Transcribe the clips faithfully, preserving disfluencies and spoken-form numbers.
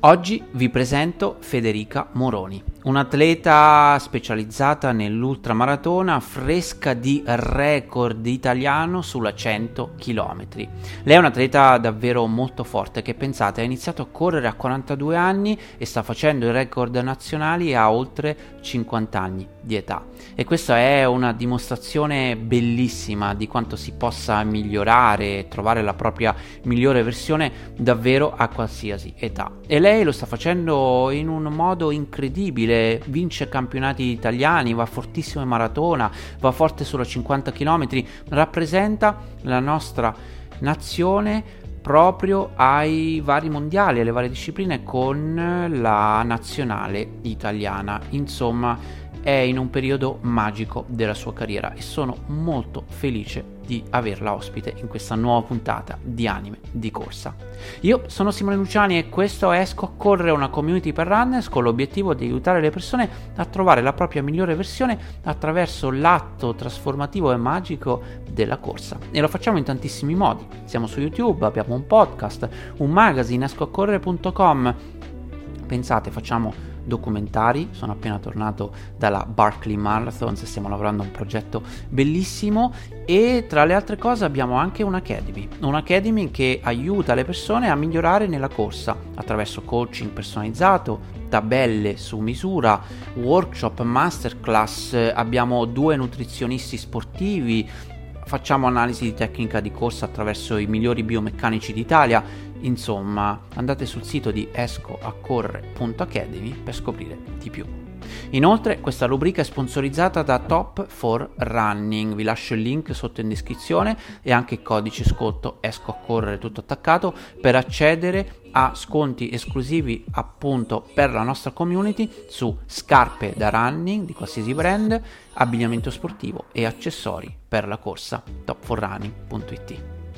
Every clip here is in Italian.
Oggi vi presento Federica Moroni, un'atleta specializzata nell'ultramaratona, fresca di record italiano sulla cento chilometri. Lei è un'atleta davvero molto forte che, pensate, ha iniziato a correre a quarantadue anni e sta facendo i record nazionali a oltre cinquanta anni di età. E questa è una dimostrazione bellissima di quanto si possa migliorare e trovare la propria migliore versione davvero a qualsiasi età. E lei lo sta facendo in un modo incredibile, vince campionati italiani, va fortissimo in maratona, va forte sulla cinquanta chilometri, rappresenta la nostra nazione proprio ai vari mondiali, alle varie discipline con la nazionale italiana. Insomma, è in un periodo magico della sua carriera e sono molto felice di averla ospite in questa nuova puntata di Anime di Corsa. Io sono Simone Luciani e questo è Esco a Correre, una community per runners con l'obiettivo di aiutare le persone a trovare la propria migliore versione attraverso l'atto trasformativo e magico della corsa. E lo facciamo in tantissimi modi. Siamo su YouTube, abbiamo un podcast, un magazine, esco a correre punto com. Pensate, facciamo documentari, sono appena tornato dalla Barkley Marathon, stiamo lavorando a un progetto bellissimo e tra le altre cose abbiamo anche un'academy, un'academy che aiuta le persone a migliorare nella corsa attraverso coaching personalizzato, tabelle su misura, workshop, masterclass, abbiamo due nutrizionisti sportivi, facciamo analisi di tecnica di corsa attraverso i migliori biomeccanici d'Italia. Insomma, andate sul sito di esco a correre punto academy per scoprire di più. Inoltre, questa rubrica è sponsorizzata da Top for Running. Vi lascio il link sotto in descrizione e anche il codice sconto esco a correre tutto attaccato per accedere a sconti esclusivi appunto per la nostra community su scarpe da running di qualsiasi brand, abbigliamento sportivo e accessori per la corsa. top for running punto it.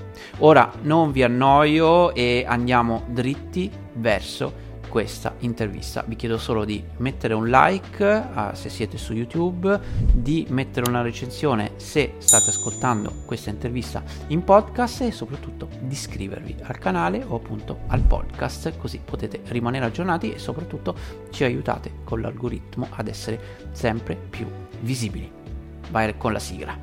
Ora non vi annoio e andiamo dritti verso questa intervista. Vi chiedo solo di mettere un like uh, se siete su YouTube, di mettere una recensione se state ascoltando questa intervista in podcast e soprattutto di iscrivervi al canale o appunto al podcast, così potete rimanere aggiornati e soprattutto ci aiutate con l'algoritmo ad essere sempre più visibili. Vai con la sigla.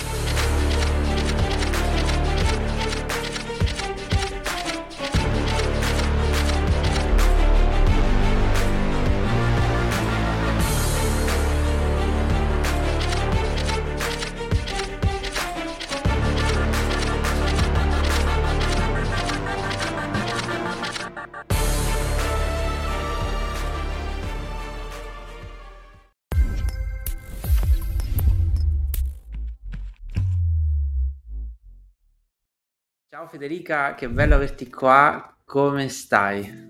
Ciao Federica, che bello averti qua, come stai?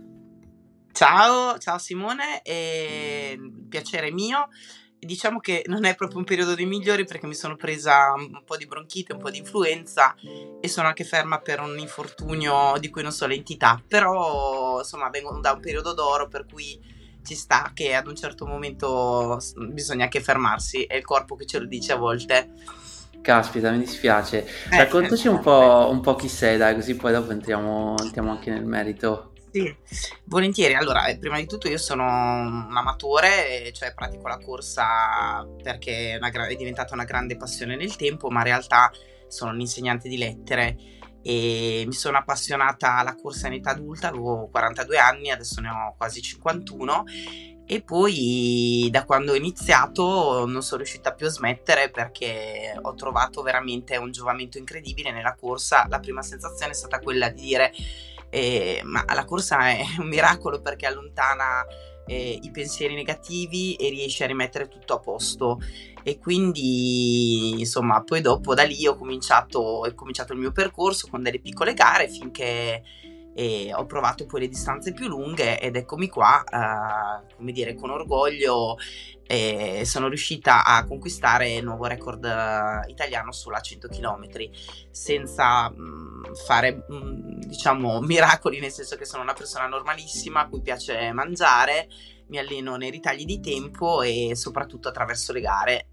Ciao, ciao Simone, è un piacere mio. Diciamo che non è proprio un periodo dei migliori perché mi sono presa un po' di bronchite, un po' di influenza e sono anche ferma per un infortunio di cui non so l'entità, però insomma vengo da un periodo d'oro per cui ci sta che ad un certo momento bisogna anche fermarsi, è il corpo che ce lo dice a volte. Caspita, mi dispiace. Eh, Raccontaci un po', un po' chi sei, dai, così poi dopo entriamo, entriamo anche nel merito. Sì, volentieri. Allora, prima di tutto io sono un amatore, cioè pratico la corsa perché è, una gra- è diventata una grande passione nel tempo, ma in realtà sono un insegnante di lettere e mi sono appassionata alla corsa in età adulta, avevo quarantadue anni, adesso ne ho quasi cinquantuno. E poi da quando ho iniziato non sono riuscita più a smettere perché ho trovato veramente un giovamento incredibile nella corsa. La prima sensazione è stata quella di dire eh, ma la corsa è un miracolo perché allontana eh, i pensieri negativi e riesce a rimettere tutto a posto. E quindi insomma poi dopo da lì ho cominciato, ho cominciato il mio percorso con delle piccole gare finché e ho provato poi le distanze più lunghe ed eccomi qua, uh, come dire, con orgoglio eh, sono riuscita a conquistare il nuovo record uh, italiano sulla cento chilometri senza mh, fare mh, diciamo miracoli, nel senso che sono una persona normalissima a cui piace mangiare, mi alleno nei ritagli di tempo e soprattutto attraverso le gare.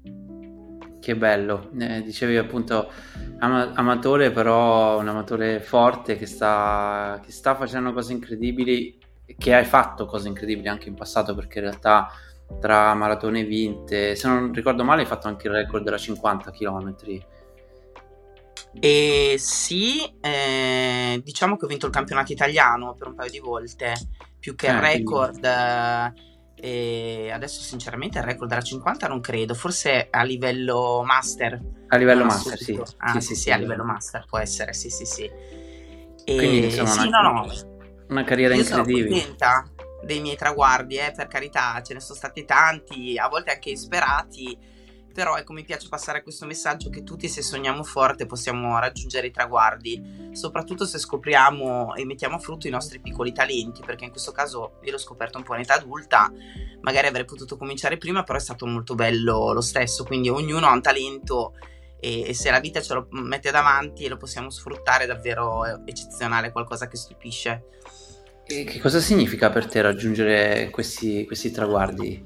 Che bello, eh, dicevi appunto ama- amatore, però un amatore forte che sta, che sta facendo cose incredibili che hai fatto cose incredibili anche in passato, perché in realtà tra maratone vinte, se non ricordo male, hai fatto anche il record della cinquanta chilometri. E sì, eh, diciamo che ho vinto il campionato italiano per un paio di volte, più che il Eh, quindi record. eh, e adesso sinceramente il record della cinquanta non credo, forse a livello master, a livello non master, sì, assoluto. sì, Ah sì, sì sì, sì. a livello master può essere, sì sì sì. Quindi E insomma sì, una, no no, una carriera io sono incredibile. contenta dei miei traguardi, eh, per carità, ce ne sono stati tanti, a volte anche insperati, però ecco, mi piace passare questo messaggio che tutti, se sogniamo forte, possiamo raggiungere i traguardi, soprattutto se scopriamo e mettiamo a frutto i nostri piccoli talenti, perché in questo caso io l'ho scoperto un po' in età adulta, magari avrei potuto cominciare prima, però è stato molto bello lo stesso, quindi ognuno ha un talento e, e se la vita ce lo mette davanti e lo possiamo sfruttare, è davvero eccezionale, qualcosa che stupisce. E che cosa significa per te raggiungere questi, questi traguardi?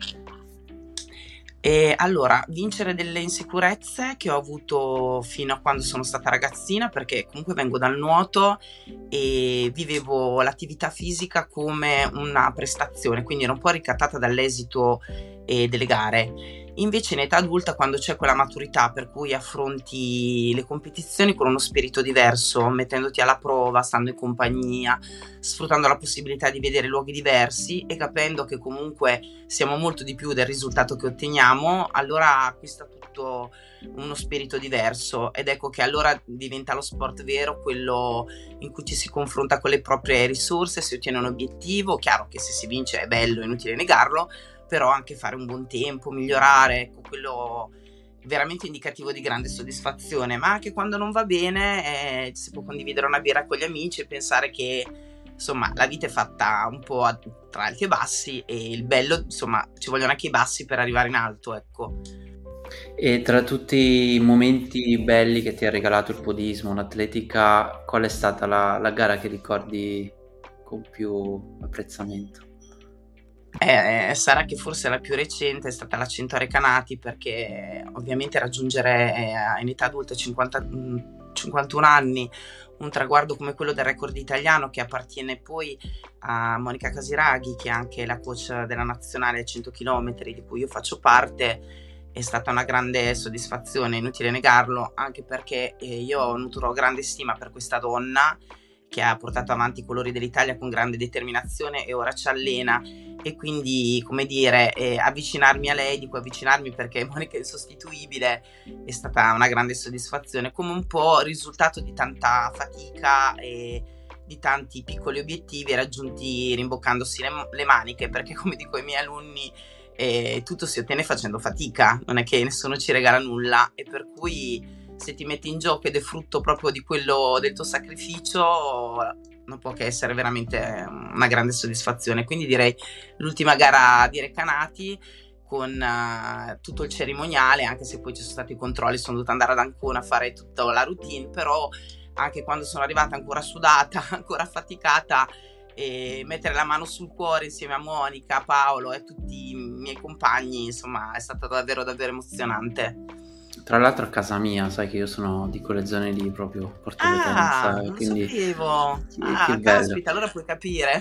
E allora, vincere delle insicurezze che ho avuto fino a quando sono stata ragazzina, perché comunque vengo dal nuoto e vivevo l'attività fisica come una prestazione, quindi ero un po' ricattata dall'esito eh, delle gare. Invece in età adulta, quando c'è quella maturità per cui affronti le competizioni con uno spirito diverso, mettendoti alla prova, stando in compagnia, sfruttando la possibilità di vedere luoghi diversi e capendo che comunque siamo molto di più del risultato che otteniamo, allora acquista tutto uno spirito diverso ed ecco che allora diventa lo sport vero, quello in cui ci si confronta con le proprie risorse, si ottiene un obiettivo. Chiaro che se si vince è bello, è inutile negarlo, però anche fare un buon tempo, migliorare, ecco, quello veramente indicativo di grande soddisfazione. Ma anche quando non va bene, eh, si può condividere una birra con gli amici e pensare che insomma la vita è fatta un po' a, tra alti e bassi, e il bello, insomma, ci vogliono anche i bassi per arrivare in alto, ecco. E tra tutti i momenti belli che ti ha regalato il podismo, un'atletica, qual è stata la, la gara che ricordi con più apprezzamento? Eh, eh, sarà che forse la più recente è stata la cento Recanati, perché ovviamente raggiungere eh, in età adulta cinquanta, mh, cinquantuno anni un traguardo come quello del record italiano, che appartiene poi a Monica Casiraghi, che è anche la coach della nazionale cento chilometri di cui io faccio parte, è stata una grande soddisfazione, inutile negarlo, anche perché eh, io nutro grande stima per questa donna che ha portato avanti i colori dell'Italia con grande determinazione e ora ci allena, e quindi, come dire, eh, avvicinarmi a lei, dico avvicinarmi perché Monica è insostituibile, è stata una grande soddisfazione, come un po' risultato di tanta fatica e di tanti piccoli obiettivi raggiunti rimboccandosi le, le maniche, perché come dico ai miei alunni, eh, tutto si ottiene facendo fatica, non è che nessuno ci regala nulla, e per cui se ti metti in gioco ed è frutto proprio di quello del tuo sacrificio, non può che essere veramente una grande soddisfazione. Quindi direi l'ultima gara di Recanati con uh, tutto il cerimoniale, anche se poi ci sono stati i controlli, sono dovuta andare ad Ancona a fare tutta la routine, però anche quando sono arrivata ancora sudata, ancora affaticata, e mettere la mano sul cuore insieme a Monica, Paolo e tutti i miei compagni, insomma, è stato davvero davvero emozionante. Tra l'altro a casa mia, sai che io sono di quelle zone lì, proprio Porto Ah, Potenza, non quindi sapevo. che, che Ah, bello, caspita, allora puoi capire.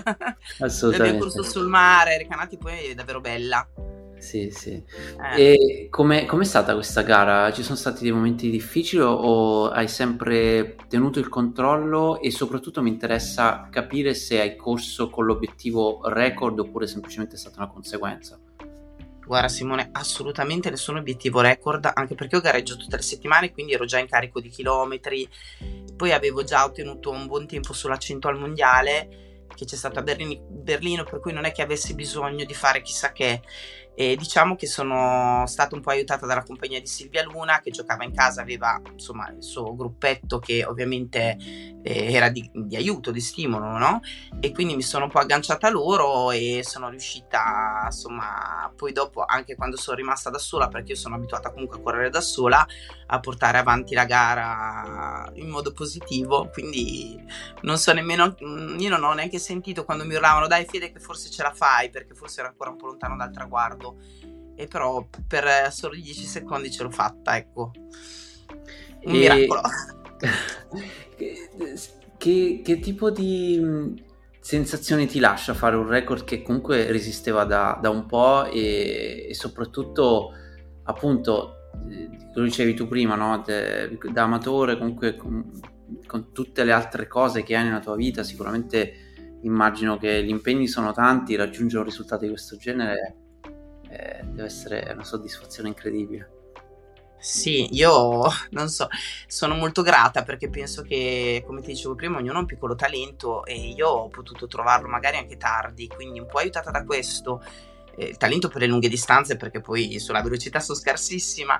Io abbiamo assolutamente. corso sul mare, Recanati poi è davvero bella. Sì, sì. Eh. E come com'è stata questa gara? Ci sono stati dei momenti difficili o, o hai sempre tenuto il controllo? E soprattutto mi interessa capire se hai corso con l'obiettivo record oppure semplicemente è stata una conseguenza. Guarda Simone, assolutamente nessun obiettivo record, anche perché io gareggio tutte le settimane, quindi ero già in carico di chilometri, poi avevo già ottenuto un buon tempo sulla cento al mondiale, che c'è stato a Berlino, Berlino, per cui non è che avessi bisogno di fare chissà che. E diciamo che sono stata un po' aiutata dalla compagnia di Silvia Luna, che giocava in casa, aveva insomma il suo gruppetto che ovviamente eh, era di, di aiuto, di stimolo, no? E quindi mi sono un po' agganciata a loro e sono riuscita, insomma, poi dopo, anche quando sono rimasta da sola, perché io sono abituata comunque a correre da sola, a portare avanti la gara in modo positivo. Quindi non so nemmeno, io non ho neanche sentito quando mi urlavano dai Fede che forse ce la fai, perché forse ero ancora un po' lontano dal traguardo, e però per solo dieci secondi ce l'ho fatta, ecco, un E miracolo. che, che- che tipo di, sensazioni ti lascia fare un record che comunque resisteva da, da un po' e, e soprattutto appunto, eh, lo dicevi tu prima, no? De, da amatore comunque con, con tutte le altre cose che hai nella tua vita, sicuramente immagino che gli impegni sono tanti, raggiungere un risultato di questo genere eh, deve essere una soddisfazione incredibile. Sì, io non so, sono molto grata perché penso che, come ti dicevo prima, ognuno ha un piccolo talento e io ho potuto trovarlo magari anche tardi, quindi un po' aiutata da questo, eh, il talento per le lunghe distanze perché poi sulla velocità sono scarsissima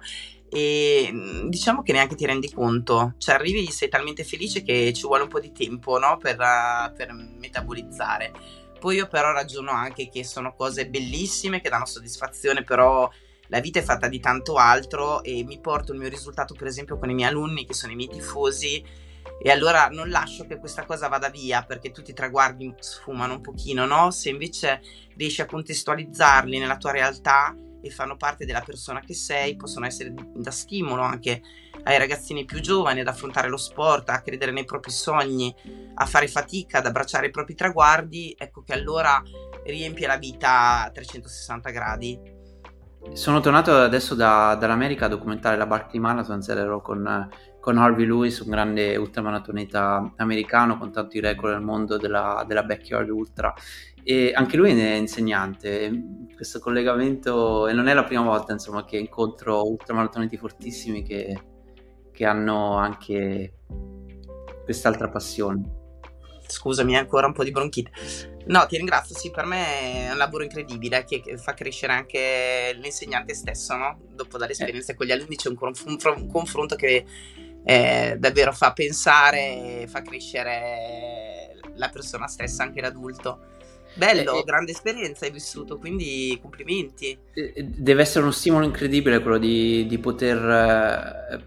e mh, diciamo che neanche ti rendi conto, cioè arrivi, sei talmente felice che ci vuole un po' di tempo, no? Per, uh, per metabolizzare. Poi io però ragiono anche che sono cose bellissime che danno soddisfazione, però la vita è fatta di tanto altro e mi porto il mio risultato per esempio con i miei alunni che sono i miei tifosi e allora non lascio che questa cosa vada via perché tutti i traguardi sfumano un pochino, no? Se invece riesci a contestualizzarli nella tua realtà e fanno parte della persona che sei, possono essere da stimolo anche ai ragazzini più giovani ad affrontare lo sport, a credere nei propri sogni, a fare fatica, ad abbracciare i propri traguardi, ecco che allora riempie la vita a trecentosessanta gradi. Sono tornato adesso da, dall'America a documentare la Barkley Marathon, ero con, con Harvey Lewis, un grande ultramaratoneta americano con tanti record nel mondo della, della backyard ultra, e anche lui è insegnante. Questo collegamento, e non è la prima volta insomma che incontro ultramaratoneti fortissimi che, che hanno anche quest'altra passione. Scusami, ancora un po' di bronchite. No, ti ringrazio, sì, per me è un lavoro incredibile che, che fa crescere anche l'insegnante stesso, no? Dopo dalle esperienze eh. con gli alunni c'è un, conf- un confronto che eh, davvero fa pensare e fa crescere la persona stessa, anche l'adulto. Bello, eh, grande esperienza hai vissuto, quindi complimenti. Deve essere uno stimolo incredibile quello di, di poter eh,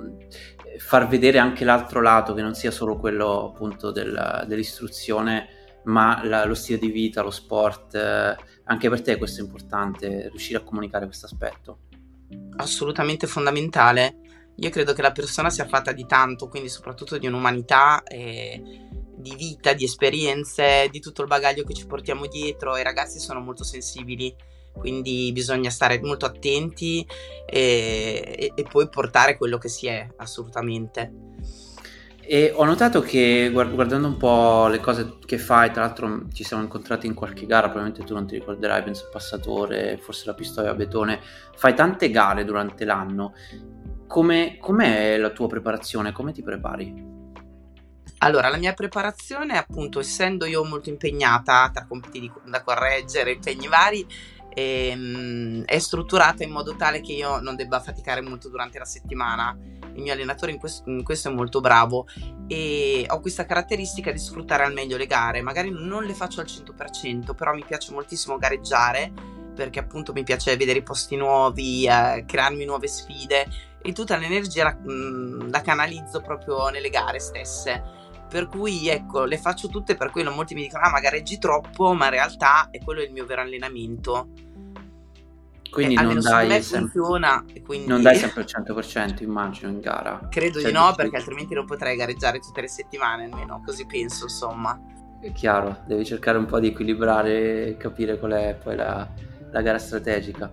far vedere anche l'altro lato, che non sia solo quello appunto del, dell'istruzione, ma la, lo stile di vita, lo sport. Eh, anche per te questo è importante, riuscire a comunicare questo aspetto. Assolutamente fondamentale. Io credo che la persona sia fatta di tanto, quindi soprattutto di un'umanità, eh, di vita, di esperienze, di tutto il bagaglio che ci portiamo dietro. I ragazzi sono molto sensibili, quindi bisogna stare molto attenti e, e, e poi portare quello che si è, assolutamente. E ho notato che guardando un po' le cose che fai, tra l'altro ci siamo incontrati in qualche gara, probabilmente tu non ti ricorderai, penso il passatore, forse la pistoia a betone, fai tante gare durante l'anno. Come, com'è la tua preparazione? Come ti prepari? Allora, la mia preparazione, appunto, essendo io molto impegnata tra compiti di, da correggere, impegni vari, ehm, è strutturata in modo tale che io non debba faticare molto durante la settimana. Il mio allenatore in questo, in questo è molto bravo e ho questa caratteristica di sfruttare al meglio le gare. Magari non le faccio al cento per cento, però mi piace moltissimo gareggiare perché appunto mi piace vedere i posti nuovi, eh, crearmi nuove sfide e tutta l'energia la, mh, la canalizzo proprio nelle gare stesse. Per cui ecco, le faccio tutte, per quello molti mi dicono ah ma gareggi troppo, ma in realtà è quello il mio vero allenamento. Quindi eh, non dai, me sempre, funziona, quindi non dai sempre il cento per cento immagino in gara. Credo cioè, di no, perché altrimenti non potrei gareggiare tutte le settimane, almeno così penso, insomma. È chiaro, devi cercare un po' di equilibrare e capire qual è poi la, la gara strategica.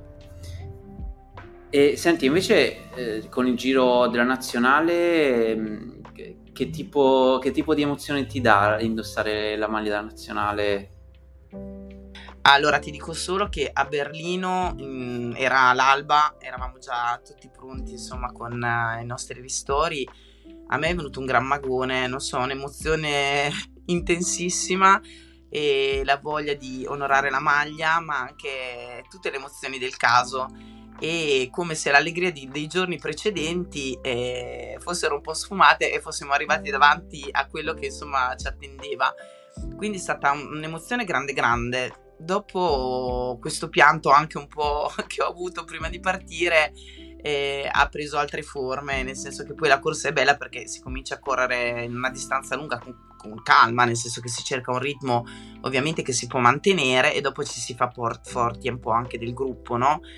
E senti, invece eh, con il Giro della Nazionale, che, che, tipo, che tipo di emozione ti dà indossare la maglia della Nazionale? Allora ti dico solo che a Berlino mh, era l'alba, eravamo già tutti pronti insomma con uh, i nostri ristori. A me è venuto un gran magone, non so, un'emozione intensissima e la voglia di onorare la maglia, ma anche tutte le emozioni del caso, e come se l'allegria di, dei giorni precedenti eh, fossero un po' sfumate e fossimo arrivati davanti a quello che insomma ci attendeva. Quindi è stata un'emozione grande grande. Dopo questo pianto anche un po' che ho avuto prima di partire eh, ha preso altre forme, nel senso che poi la corsa è bella perché si comincia a correre in una distanza lunga con, con calma, nel senso che si cerca un ritmo ovviamente che si può mantenere e dopo ci si fa port- forti un po' anche del gruppo, no?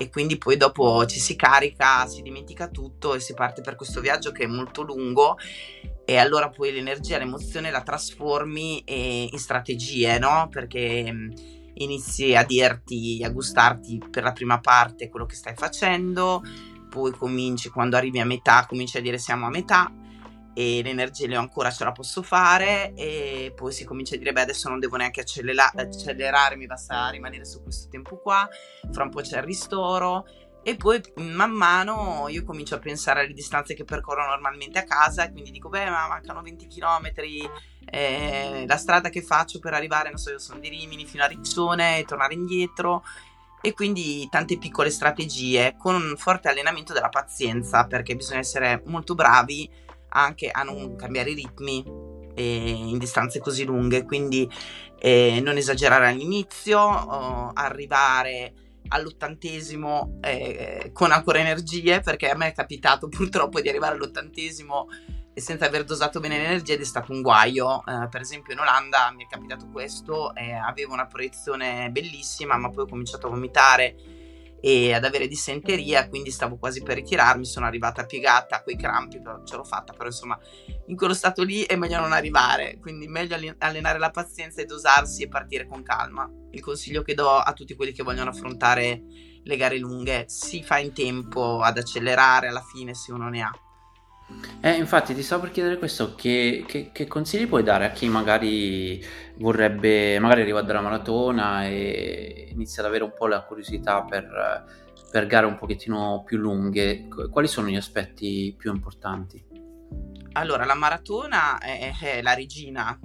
e quindi poi dopo ci si carica, si dimentica tutto e si parte per questo viaggio che è molto lungo, e allora poi l'energia, l'emozione la trasformi eh, in strategie, no? Perché mh, inizi a dirti, a gustarti per la prima parte quello che stai facendo, poi cominci, quando arrivi a metà, cominci a dire siamo a metà, e l'energia le ho ancora, ce la posso fare, e poi si comincia a dire beh, adesso non devo neanche accelera- accelerare, mi basta rimanere su questo tempo qua, fra un po' c'è il ristoro, e poi man mano io comincio a pensare alle distanze che percorro normalmente a casa, e quindi dico beh, ma mancano venti chilometri, eh, la strada che faccio per arrivare, non so, io sono di Rimini fino a Riccione e tornare indietro, e quindi tante piccole strategie con un forte allenamento della pazienza, perché bisogna essere molto bravi anche a non cambiare i ritmi eh, in distanze così lunghe, quindi eh, non esagerare all'inizio, oh, arrivare all'ottantesimo eh, con ancora energie, perché a me è capitato purtroppo di arrivare all'ottantesimo e senza aver dosato bene l'energia ed è stato un guaio. Eh, per esempio in Olanda mi è capitato questo, eh, avevo una proiezione bellissima, ma poi ho cominciato a vomitare e ad avere dissenteria, quindi stavo quasi per ritirarmi, sono arrivata piegata coi crampi, però ce l'ho fatta, però insomma in quello stato lì è meglio non arrivare, quindi meglio allenare la pazienza e dosarsi e partire con calma. Il consiglio che do a tutti quelli che vogliono affrontare le gare lunghe: si fa in tempo ad accelerare alla fine se uno ne ha. Eh, infatti ti stavo per chiedere questo, che, che, che consigli puoi dare a chi magari vorrebbe, magari arriva dalla maratona e inizia ad avere un po' la curiosità per, per gare un pochettino più lunghe? Quali sono gli aspetti più importanti? Allora, la maratona è, è la regina,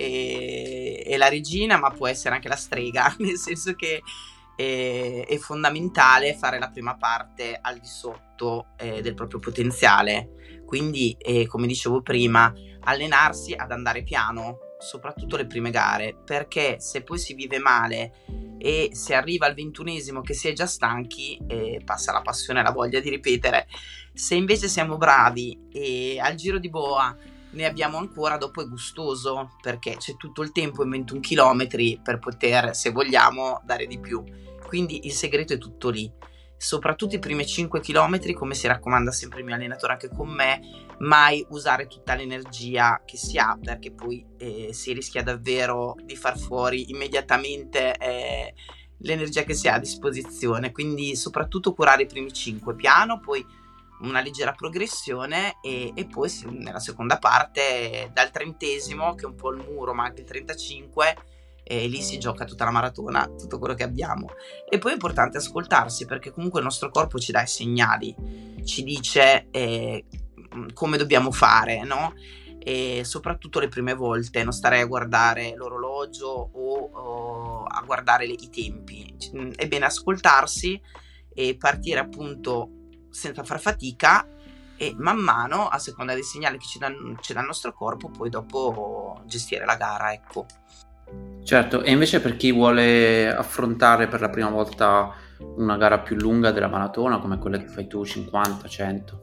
è, è la regina, ma può essere anche la strega, nel senso che è, è fondamentale fare la prima parte al di sotto eh, del proprio potenziale. Quindi, eh, come dicevo prima, allenarsi ad andare piano, soprattutto le prime gare, perché se poi si vive male e si arriva al ventunesimo che si è già stanchi, eh, passa la passione e la voglia di ripetere. Se invece siamo bravi e al giro di boa ne abbiamo ancora, dopo è gustoso, perché c'è tutto il tempo in ventuno chilometri per poter, se vogliamo, dare di più. Quindi il segreto è tutto lì. Soprattutto i primi cinque chilometri, come si raccomanda sempre il mio allenatore anche con me, mai usare tutta l'energia che si ha, perché poi eh, si rischia davvero di far fuori immediatamente eh, l'energia che si ha a disposizione. Quindi soprattutto curare i primi cinque piano, poi una leggera progressione, e, e poi nella seconda parte dal trentesimo, che è un po' il muro, ma anche il trentacinque, e lì si gioca tutta la maratona, tutto quello che abbiamo. E poi è importante ascoltarsi, perché comunque il nostro corpo ci dà i segnali, ci dice eh, come dobbiamo fare, no? E soprattutto le prime volte non starei a guardare l'orologio o, o a guardare le, i tempi. È bene ascoltarsi e partire appunto senza far fatica, e man mano, a seconda dei segnali che ci dà, ci dà il nostro corpo, poi dopo gestire la gara, ecco. Certo, e invece per chi vuole affrontare per la prima volta una gara più lunga della maratona, come quella che fai tu, cinquanta, cento?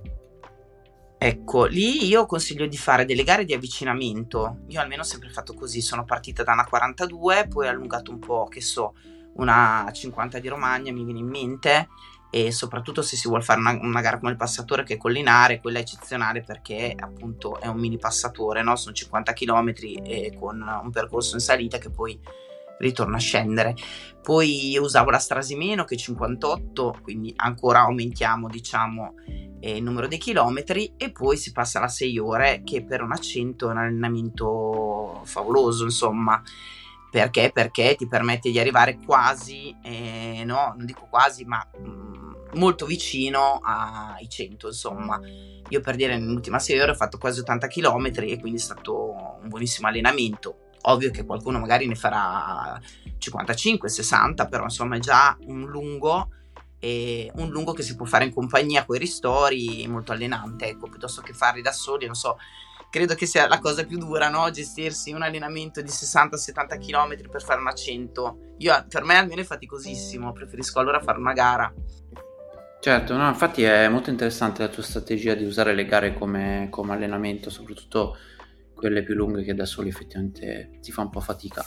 Ecco, lì io consiglio di fare delle gare di avvicinamento. Io almeno ho sempre fatto così, sono partita da una quarantadue, poi ho allungato un po', che so, una cinquanta di Romagna mi viene in mente, e soprattutto se si vuole fare una, una gara come il passatore, che è collinare, quella è eccezionale perché appunto è un mini passatore, no? Sono cinquanta chilometri e con un percorso in salita che poi ritorna a scendere. Poi io usavo la Strasimeno, che è cinquantotto, quindi ancora aumentiamo, diciamo, eh, il numero dei chilometri, e poi si passa alla sei ore, che per una cento è un allenamento favoloso, insomma. Perché? Perché ti permette di arrivare quasi, eh, no, non dico quasi, ma mh, molto vicino ai cento, insomma. Io, per dire, nell'ultima sei ore ho fatto quasi ottanta chilometri, e quindi è stato un buonissimo allenamento. Ovvio che qualcuno magari ne farà cinquantacinque, sessanta, però insomma è già un lungo, e un lungo che si può fare in compagnia con i ristori, molto allenante, ecco, piuttosto che farli da soli. Non so, credo che sia la cosa più dura, no? Gestirsi un allenamento di sessanta settanta chilometri per fare una cento. Io, per me almeno è faticosissimo, preferisco allora fare una gara. Certo, no, infatti è molto interessante la tua strategia di usare le gare come, come allenamento, soprattutto quelle più lunghe, che da soli effettivamente si fa un po' fatica.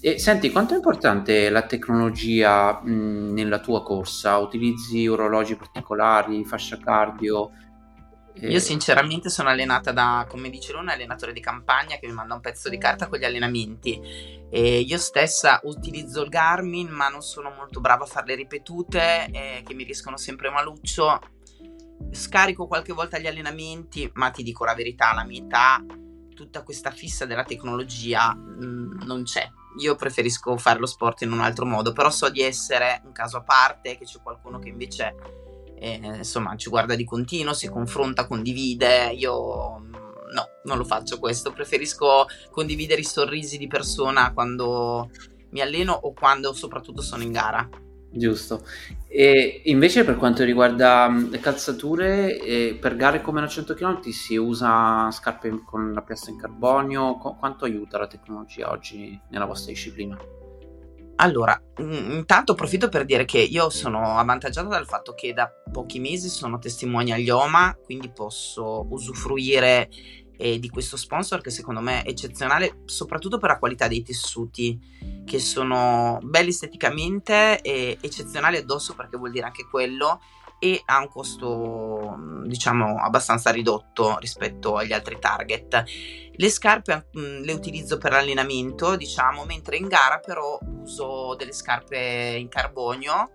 E senti, quanto è importante la tecnologia mh, nella tua corsa? Utilizzi orologi particolari, fascia cardio? Io Eh, sinceramente sono allenata da, come dice lui, un allenatore di campagna che mi manda un pezzo di carta con gli allenamenti. E io stessa utilizzo il Garmin, ma non sono molto brava a fare le ripetute, eh, che mi riescono sempre maluccio. Scarico qualche volta gli allenamenti, ma ti dico la verità, alla mia età, tutta questa fissa della tecnologia mh, non c'è. Io preferisco fare lo sport in un altro modo, però so di essere un caso a parte, che c'è qualcuno che invece eh, insomma ci guarda di continuo, si confronta, condivide. Io mh, no, non lo faccio questo, preferisco condividere i sorrisi di persona quando mi alleno o quando soprattutto sono in gara. giusto. E invece per quanto riguarda mh, le calzature, eh, per gare come da cento chilometri si usa scarpe con la piastra in carbonio? Qu- quanto aiuta la tecnologia oggi nella vostra disciplina? Allora, mm, intanto approfitto per dire che io sono avvantaggiata dal fatto che da pochi mesi sono testimone agli O M A, quindi posso usufruire eh, di questo sponsor che secondo me è eccezionale, soprattutto per la qualità dei tessuti, che sono belli esteticamente e eccezionali addosso, perché vuol dire anche quello, e ha un costo, mm, diciamo, abbastanza ridotto rispetto agli altri target. Le scarpe mh, le utilizzo per allenamento, diciamo, mentre in gara però uso delle scarpe in carbonio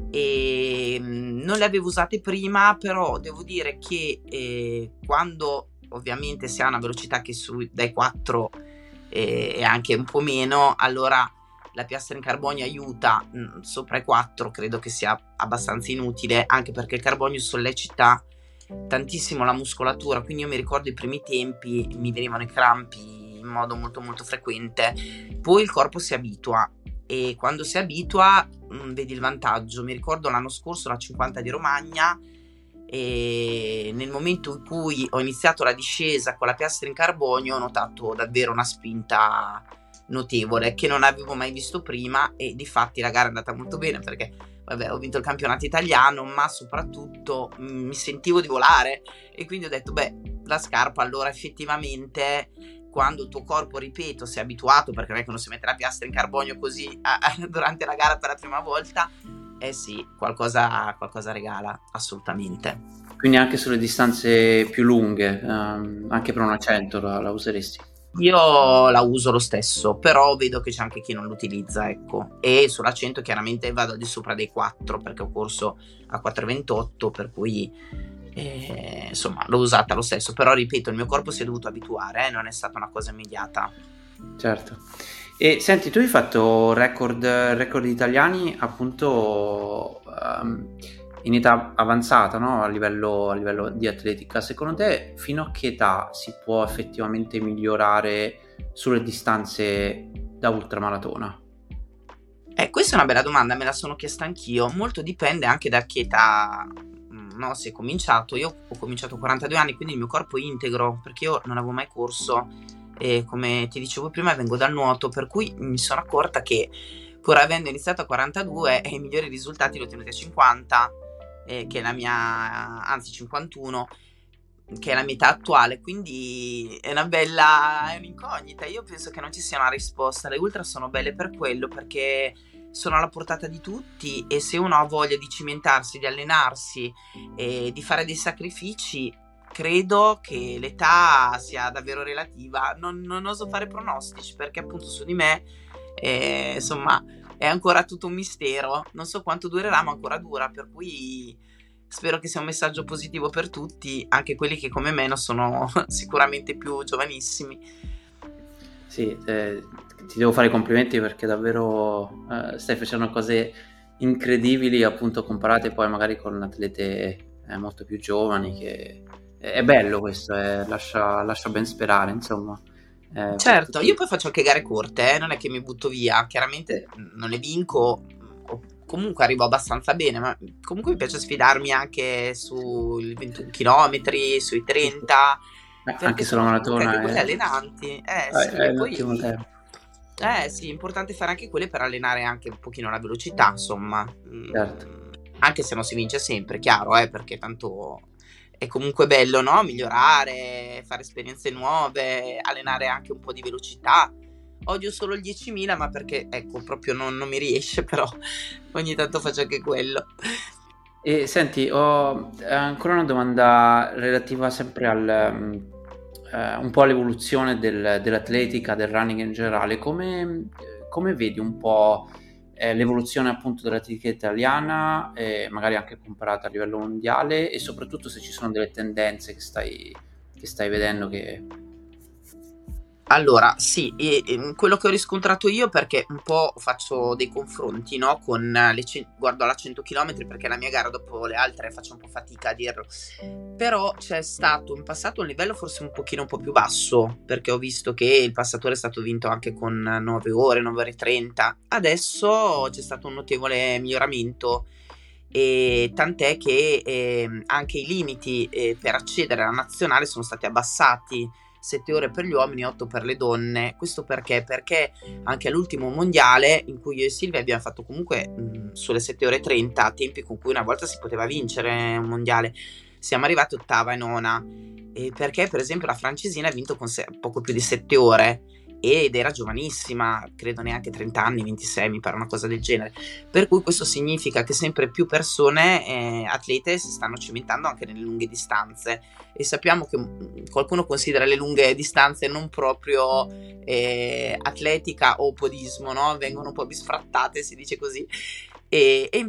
e mh, non le avevo usate prima, però devo dire che eh, quando ovviamente si ha una velocità che su dai quattro eh, e anche un po' meno, allora la piastra in carbonio aiuta. Mh, sopra i quattro credo che sia abbastanza inutile, anche perché il carbonio sollecita tantissimo la muscolatura, quindi io mi ricordo i primi tempi mi venivano i crampi in modo molto molto frequente. Poi il corpo si abitua e quando si abitua mh, vedi il vantaggio. Mi ricordo l'anno scorso la cinquanta di Romagna, e nel momento in cui ho iniziato la discesa con la piastra in carbonio ho notato davvero una spinta notevole che non avevo mai visto prima, e difatti la gara è andata molto bene perché vabbè, ho vinto il campionato italiano, ma soprattutto mh, mi sentivo di volare, e quindi ho detto beh, la scarpa allora effettivamente, quando il tuo corpo, ripeto, si è abituato, perché non è che uno si mette la piastra in carbonio così a, a, durante la gara per la prima volta, eh sì, qualcosa, qualcosa regala assolutamente. Quindi anche sulle distanze più lunghe, ehm, anche per una cento la, la useresti? Io la uso lo stesso, però vedo che c'è anche chi non l'utilizza, ecco. E sulla cento chiaramente vado al di sopra dei quattro, perché ho corso a quattro virgola ventotto, per cui eh, insomma l'ho usata lo stesso. Però ripeto, il mio corpo si è dovuto abituare, eh, non è stata una cosa immediata. Certo. E senti, tu hai fatto record, record italiani appunto ehm, in età avanzata, no? A livello, a livello di atletica. Secondo te, fino a che età si può effettivamente migliorare sulle distanze da ultramaratona? Eh, questa è una bella domanda, me la sono chiesta anch'io. Molto dipende anche da che età, mm, no, si è cominciato. Io ho cominciato a quarantadue anni, quindi il mio corpo è integro, perché io non avevo mai corso. E come ti dicevo prima, vengo dal nuoto, per cui mi sono accorta che pur avendo iniziato a quarantadue, eh, i migliori risultati li ho ottenuti a cinquanta, eh, che è la mia, anzi cinquantuno, che è la mia età attuale, quindi è una bella, è un'incognita. Io penso che non ci sia una risposta. Le ultra sono belle per quello, perché sono alla portata di tutti, e se uno ha voglia di cimentarsi, di allenarsi e di fare dei sacrifici, credo che l'età sia davvero relativa. Non, non oso fare pronostici, perché appunto su di me eh, insomma è ancora tutto un mistero. Non so quanto durerà, ma ancora dura, per cui spero che sia un messaggio positivo per tutti, anche quelli che come me non sono sicuramente più giovanissimi. Sì, eh, ti devo fare i complimenti perché davvero eh, stai facendo cose incredibili, appunto, comparate poi magari con atlete eh, molto più giovani, che è bello questo, eh, lascia, lascia ben sperare, insomma. Eh, per Certo, io tutti. poi faccio anche gare corte, eh, non è che mi butto via, chiaramente mh, non le vinco, mh, o comunque arrivo abbastanza bene, ma comunque mi piace sfidarmi anche sui ventuno chilometri, sui Sì, sì. trenta, Eh, perché anche sulla sono comunque anche maratona quelle è, allenanti. Eh è- sì, è e un ottimo poi tempo, eh sì, è importante fare anche quelle per allenare anche un pochino la velocità, insomma. certo. Mm, anche se non si vince sempre, chiaro, eh, perché tanto è comunque bello, no? Migliorare, fare esperienze nuove, allenare anche un po' di velocità. Odio solo il diecimila, ma perché, ecco, proprio non, non mi riesce, però ogni tanto faccio anche quello. E senti, ho eh, ancora una domanda relativa sempre al, mm, eh, un po' all'evoluzione del- dell'atletica, del running in generale. Come, come vedi un po' eh, l'evoluzione appunto dell'atletica italiana, eh, magari anche comparata a livello mondiale, e soprattutto se ci sono delle tendenze che stai, che stai vedendo che... Allora, sì, e, e, quello che ho riscontrato io, perché un po' faccio dei confronti, no, con le ce- guardo alla cento chilometri, perché la mia gara dopo le altre faccio un po' fatica a dirlo, però c'è stato in passato un livello forse un pochino un po' più basso, perché ho visto che il passatore è stato vinto anche con nove ore, nove ore e trenta. Adesso c'è stato un notevole miglioramento, e tant'è che ehm, anche i limiti eh, per accedere alla nazionale sono stati abbassati: sette ore per gli uomini, otto per le donne. Questo perché? Perché anche all'ultimo mondiale, in cui io e Silvia abbiamo fatto comunque mh, sulle sette ore e trenta, tempi con cui una volta si poteva vincere un mondiale, siamo arrivati ottava e nona. E perché per esempio la francesina ha vinto con se- poco più di sette ore ed era giovanissima, credo neanche trenta anni, ventisei mi pare, una cosa del genere. Per cui questo significa che sempre più persone, eh, atlete, si stanno cimentando anche nelle lunghe distanze, e sappiamo che mh, qualcuno considera le lunghe distanze non proprio eh, atletica o podismo, no? Vengono un po' bisfrattate, si dice così. E, e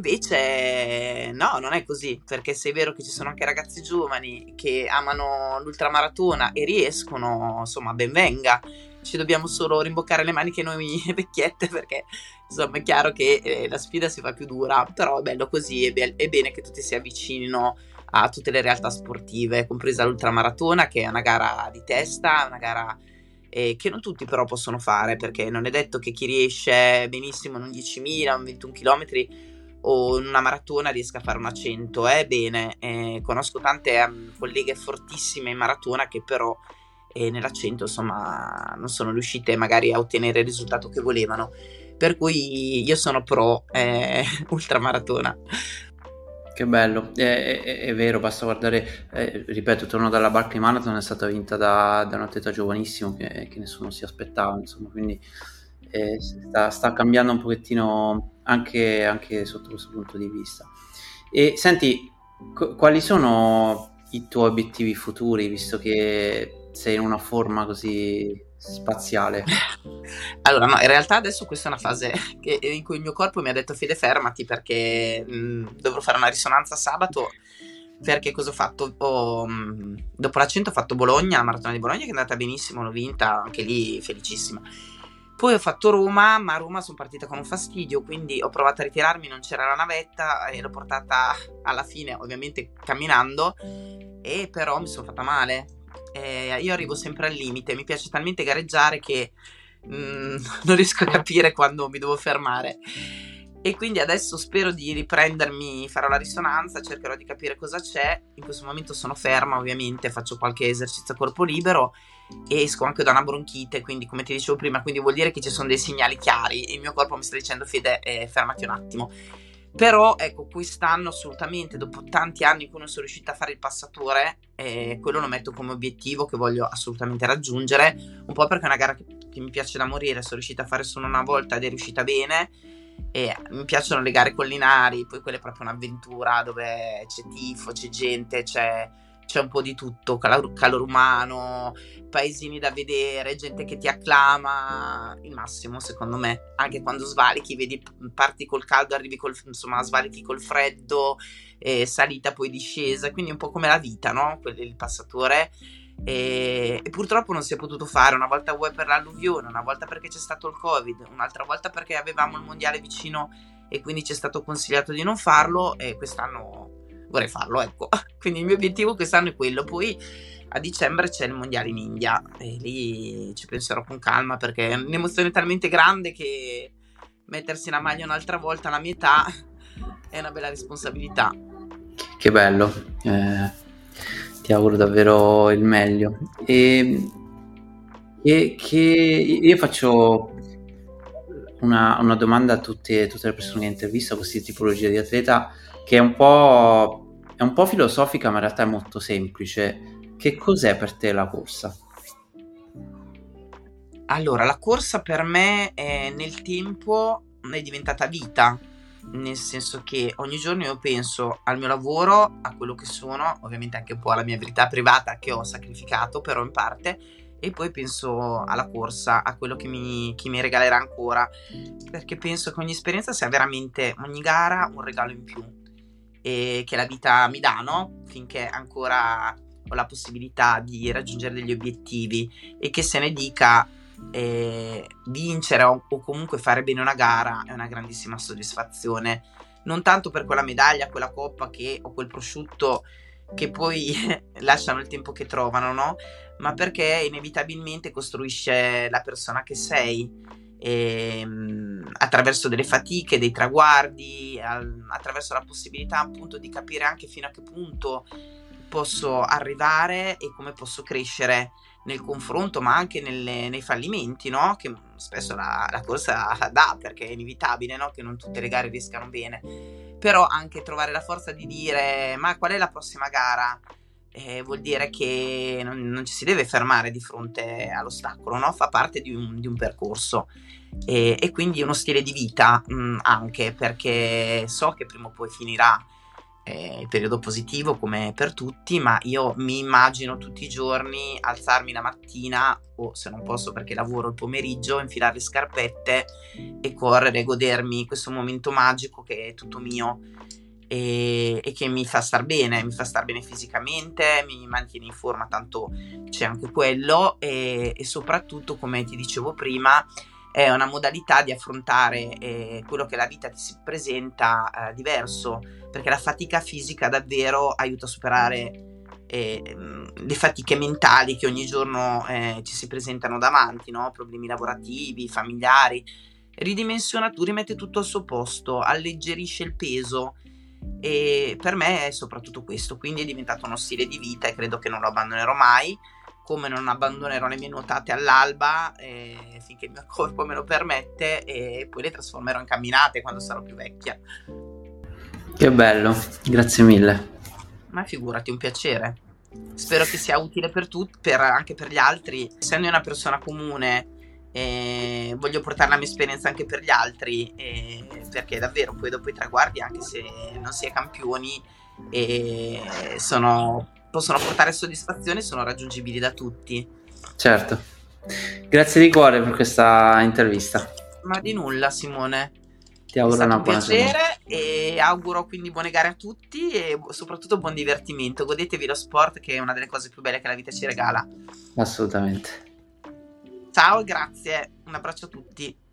invece no, non è così, perché se è vero che ci sono anche ragazzi giovani che amano l'ultramaratona e riescono, insomma, ben venga. Ci dobbiamo solo rimboccare le maniche noi vecchiette, perché insomma è chiaro che eh, la sfida si fa più dura, però è bello così, è, be- è bene che tutti si avvicinino a tutte le realtà sportive, compresa l'ultramaratona, che è una gara di testa, una gara eh, che non tutti però possono fare, perché non è detto che chi riesce benissimo in un diecimila, un ventuno chilometri o in una maratona riesca a fare una cento. Eh, bene, eh, conosco tante um, colleghe fortissime in maratona che però eh, nella cento insomma non sono riuscite magari a ottenere il risultato che volevano, per cui io sono pro eh, ultramaratona. Che bello, è, è- è vero, basta guardare, eh, ripeto, torno dalla Barclay Marathon, è stata vinta da, da un atleta giovanissimo che, che nessuno si aspettava, insomma, quindi eh, sta, sta cambiando un pochettino anche, anche sotto questo punto di vista. E senti, qu- quali sono i tuoi obiettivi futuri, visto che sei in una forma così spaziale? Allora, no, in realtà adesso questa è una fase che- in cui il mio corpo mi ha detto: Fede, fermati, perché mh, dovrò fare una risonanza sabato. Perché cosa ho fatto? Ho, mh, dopo la cento ho fatto Bologna, la maratona di Bologna, che è andata benissimo, l'ho vinta, anche lì felicissima. Poi ho fatto Roma, ma a Roma sono partita con un fastidio, quindi ho provato a ritirarmi, non c'era la navetta e l'ho portata alla fine, ovviamente camminando, e però mi sono fatta male. Eh, io arrivo sempre al limite, mi piace talmente gareggiare che mm, non riesco a capire quando mi devo fermare. E quindi adesso spero di riprendermi, farò la risonanza, cercherò di capire cosa c'è. In questo momento sono ferma, ovviamente, faccio qualche esercizio a corpo libero e esco anche da una bronchite, quindi come ti dicevo prima, quindi vuol dire che ci sono dei segnali chiari. Il mio corpo mi sta dicendo: Fede, eh, fermati un attimo. Però ecco, quest'anno assolutamente, dopo tanti anni in cui non sono riuscita a fare il passatore, eh, quello lo metto come obiettivo che voglio assolutamente raggiungere, un po' perché è una gara che, che mi piace da morire, sono riuscita a fare solo una volta ed è riuscita bene, e mi piacciono le gare collinari, poi quella è proprio un'avventura dove c'è tifo, c'è gente, c'è, c'è un po' di tutto, calor, calore umano, paesini da vedere, gente che ti acclama, il massimo secondo me. Anche quando svalichi, vedi, parti col caldo, arrivi col, insomma, svalichi col freddo, eh, salita poi discesa, quindi è un po' come la vita, no? Quello, il passatore. E, e purtroppo non si è potuto fare, una volta vuoi per l'alluvione, una volta perché c'è stato il Covid, un'altra volta perché avevamo il mondiale vicino e quindi ci è stato consigliato di non farlo, e quest'anno vorrei farlo, ecco. Quindi il mio obiettivo quest'anno è quello. Poi a dicembre c'è il mondiale in India e lì ci penserò con calma, perché è un'emozione talmente grande che mettersi la maglia un'altra volta alla mia età è una bella responsabilità. Che bello, eh, ti auguro davvero il meglio. E, e che io faccio una, una domanda a tutte, tutte le persone che intervisto, a questa tipologia di atleta, che è un po', è un po' filosofica, ma in realtà è molto semplice. Che cos'è per te la corsa? Allora, la corsa per me è, nel tempo è diventata vita, nel senso che ogni giorno io penso al mio lavoro, a quello che sono, ovviamente anche un po' alla mia vita privata che ho sacrificato però in parte, e poi penso alla corsa, a quello che mi, che mi regalerà ancora, perché penso che ogni esperienza sia veramente, ogni gara, un regalo in più e che la vita mi dà, no? Finché ancora ho la possibilità di raggiungere degli obiettivi, e che se ne dica, eh, vincere o, o comunque fare bene una gara è una grandissima soddisfazione, non tanto per quella medaglia, quella coppa che, o quel prosciutto che poi lasciano il tempo che trovano, no? Ma perché inevitabilmente costruisce la persona che sei, ehm, attraverso delle fatiche, dei traguardi, al- attraverso la possibilità appunto di capire anche fino a che punto posso arrivare e come posso crescere nel confronto, ma anche nelle- nei fallimenti, no? Che spesso la, la corsa dà, perché è inevitabile, no? Che non tutte le gare riescano bene. Però anche trovare la forza di dire: ma qual è la prossima gara? Eh, vuol dire che non, non ci si deve fermare di fronte all'ostacolo, no? Fa parte di un, di un percorso, e, e quindi uno stile di vita, mh, anche perché so che prima o poi finirà, eh, il periodo positivo come per tutti, ma io mi immagino tutti i giorni alzarmi la mattina, o se non posso perché lavoro il pomeriggio, infilare le scarpette e correre, godermi questo momento magico che è tutto mio, e, e che mi fa star bene, mi fa star bene fisicamente, mi mantiene in forma, tanto c'è anche quello, e, e soprattutto, come ti dicevo prima, è una modalità di affrontare, eh, quello che la vita ti si presenta, eh, diverso, perché la fatica fisica davvero aiuta a superare, eh, le fatiche mentali che ogni giorno, eh, ci si presentano davanti, no? Problemi lavorativi, familiari. Ridimensiona, tu rimette tutto al suo posto, alleggerisce il peso, e per me è soprattutto questo, quindi è diventato uno stile di vita e credo che non lo abbandonerò mai, come non abbandonerò le mie nuotate all'alba, eh, finché il mio corpo me lo permette, e poi le trasformerò in camminate quando sarò più vecchia. Che bello, grazie mille. Ma figurati, un piacere. Spero che sia utile per tutti, per, anche per gli altri. Essendo una persona comune, eh, voglio portare la mia esperienza anche per gli altri, eh, perché davvero poi dopo i traguardi, anche se non si è campioni, eh, sono, possono portare soddisfazione, sono raggiungibili da tutti. Certo. Grazie di cuore per questa intervista. Ma di nulla, Simone. Ti È auguro stato una un buona giornata. piacere e auguro quindi buone gare a tutti e soprattutto buon divertimento. Godetevi lo sport, che è una delle cose più belle che la vita ci regala. Assolutamente. Ciao e grazie. Un abbraccio a tutti.